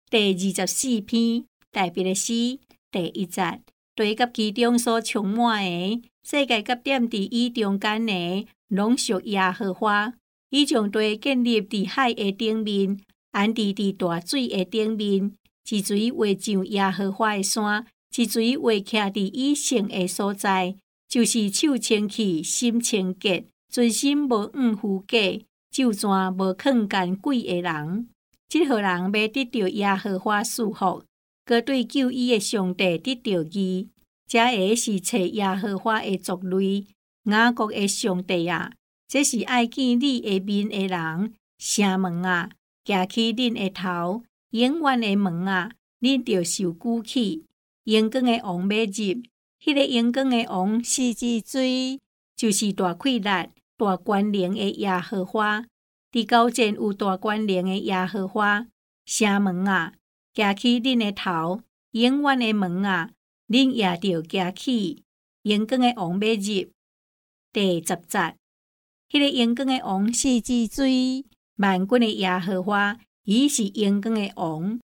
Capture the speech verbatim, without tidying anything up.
第二十四篇，大别的诗第一节，地甲其中所充满的，世界甲点伫伊中间的，拢属耶和华。伊将地建立伫海的顶面，安置伫大水的顶面。之水画上耶和华的山，之水画徛伫伊圣的所在，就是手清气、心清洁、存心无误虚假、咒詛无抗奸鬼的人。这号人要得到耶和华赐福，搁对救伊的上帝得到义。这个是找耶和华的族类，雅各的上帝啊！这是爱见你的面的人。城门啊，举起恁的头；永远的门啊，恁就受举起。阳光的王要入，迄、那个阳光的王是之水，就是大气力、大权能的耶和华。伫高前有大权能的耶和华。城门啊，举起恁的头；永远的门啊，恁也着举起。阳光的王要入。第十节，迄、那个阳光的王是之水，萬軍的耶和華，伊是陽光的王。